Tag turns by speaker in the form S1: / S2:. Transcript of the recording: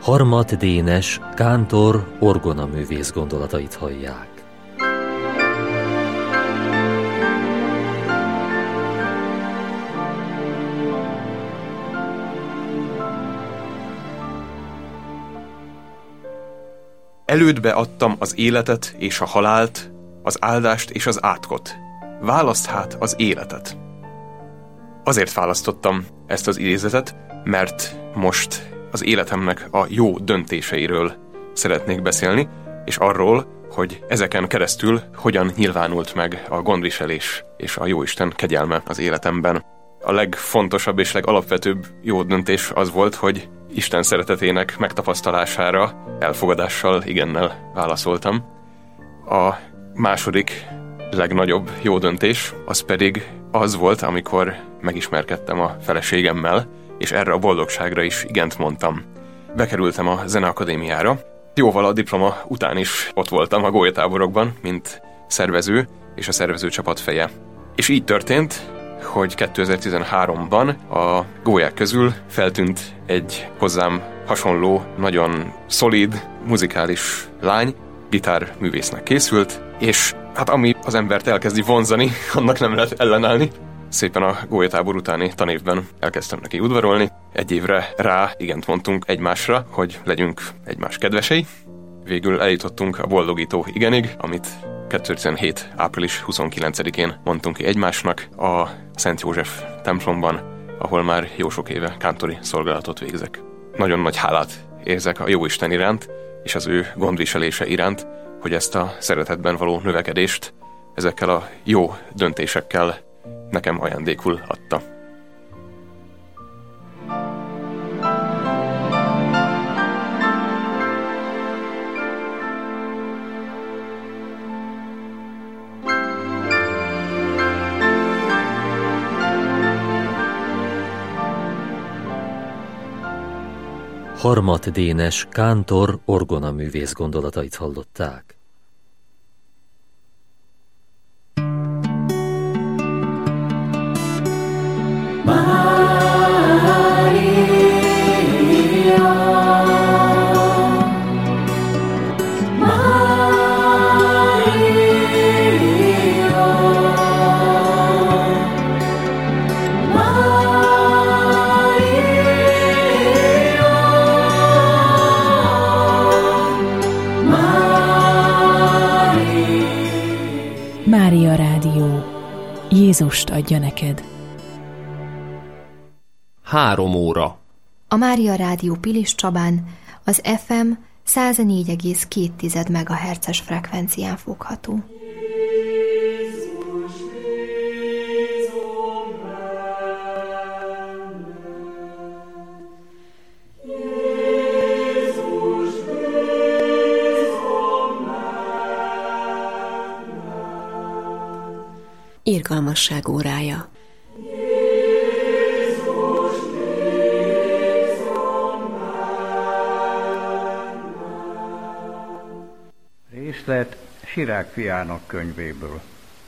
S1: Harmat Dénes kántor orgonaművész gondolatait hallják.
S2: Elődbe adtam az életet és a halált, az áldást és az átkot. Válaszd hát az életet. Azért választottam ezt az idézetet, mert most az életemnek a jó döntéseiről szeretnék beszélni, és arról, hogy ezeken keresztül hogyan nyilvánult meg a gondviselés és a Jóisten kegyelme az életemben. A legfontosabb és legalapvetőbb jó döntés az volt, hogy Isten szeretetének megtapasztalására elfogadással, igennel válaszoltam. A második legnagyobb jó döntés az pedig az volt, amikor megismerkedtem a feleségemmel, és erre a boldogságra is igent mondtam. Bekerültem a Zeneakadémiára. Jóval a diploma után is ott voltam a gólyatáborokban, mint szervező és a szervezőcsapat feje. És így történt, hogy 2013-ban a gólyák közül feltűnt egy hozzám hasonló, nagyon szolíd, muzikális lány, gitárművésznek készült, és hát ami az embert elkezdi vonzani, annak nem lehet ellenállni. Szépen a gólyatábor utáni tanévben elkezdtem neki udvarolni. Egy évre rá igent mondtunk egymásra, hogy legyünk egymás kedvesei. Végül eljutottunk a boldogító igenig, amit 2017. április 29-én mondtunk ki egymásnak a Szent József templomban, ahol már jó sok éve kántori szolgálatot végzek. Nagyon nagy hálát érzek a Jóisten iránt, és az ő gondviselése iránt, hogy ezt a szeretetben való növekedést ezekkel a jó döntésekkel nekem ajándékul adta.
S1: Harmat Dénes kántor orgonaművész gondolatait hallották.
S3: Mária Rádió. Jézust adja neked.
S4: 3 óra.
S5: A Mária Rádió Pilis Csabán az FM 104,2 MHz-es frekvencián fogható.
S6: Irgalmasság órája.
S7: Részlet Sirák fiának könyvéből.